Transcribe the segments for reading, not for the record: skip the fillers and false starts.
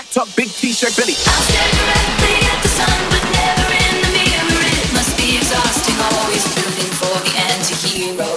tuck, big t-shirt, Billy. I'll stare directly at the sun, but never in the mirror. It must be exhausting, always rooting for the anti-hero.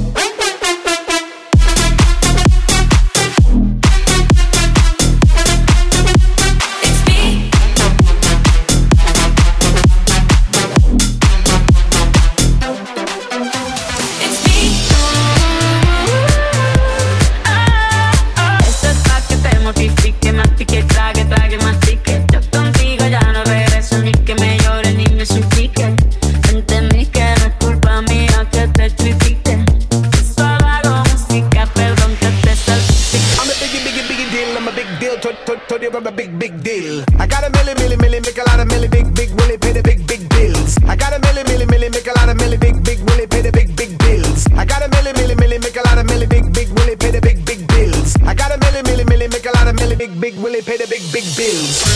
I'm a big deal. I got a milli, make a lot of milli, big Willie, pay the big bills. I got a milli, make a lot of milli, big Willie, pay the big bills. I got a milli, make a lot of milli, big Willie, pay the big bills. I got a milli, make a lot of milli, big Willie, pay the big bills.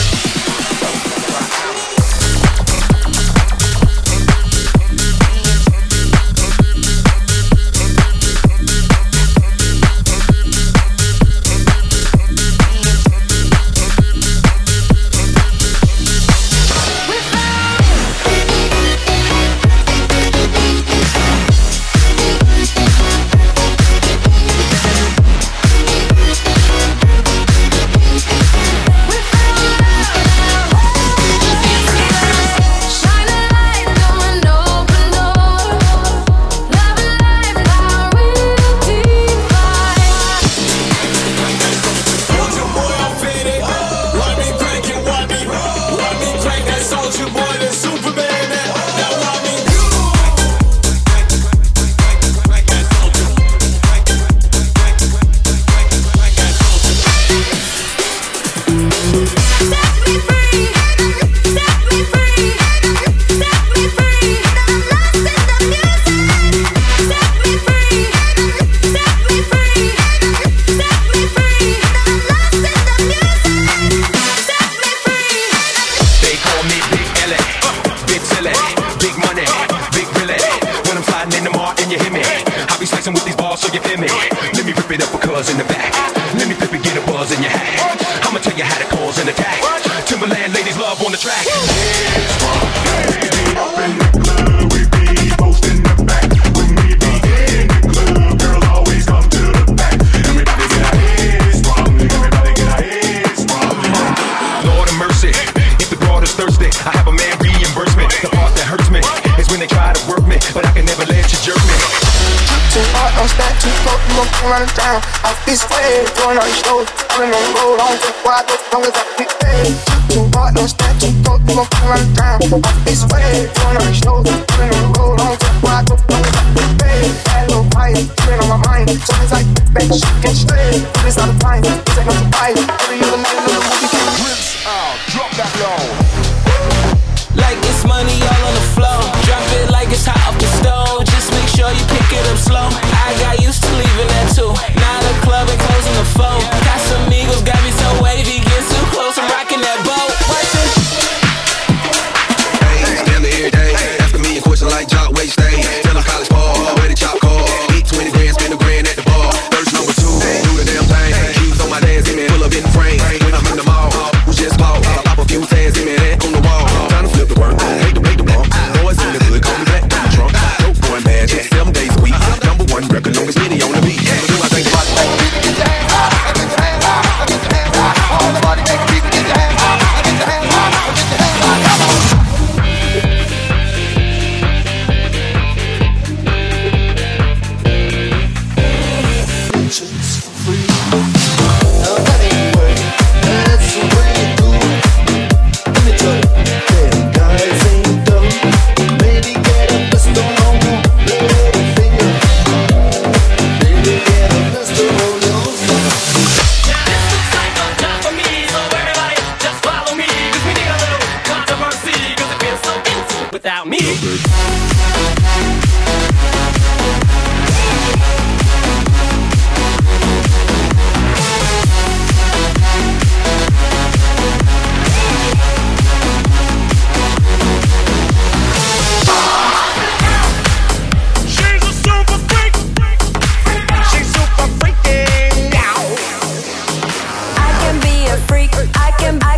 I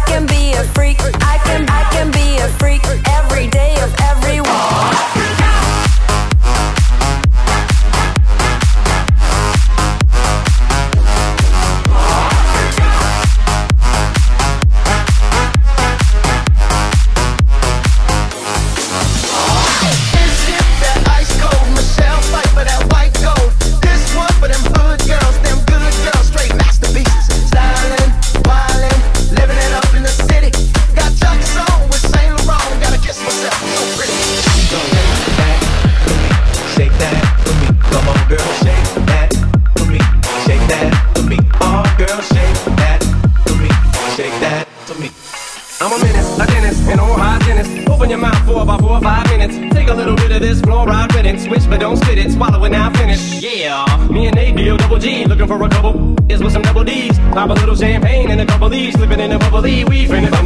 me. I'm a menace, a dentist, an oral hygienist. Open your mouth for about 4 or 5 minutes. Take a little bit of this fluoride riddance. Switch but don't spit it, swallow it now finish. Yeah, me and Nate deal double G. Looking for a couple is with some double D's. Pop a little champagne and a couple E's. Slipping in a bubbly, we finna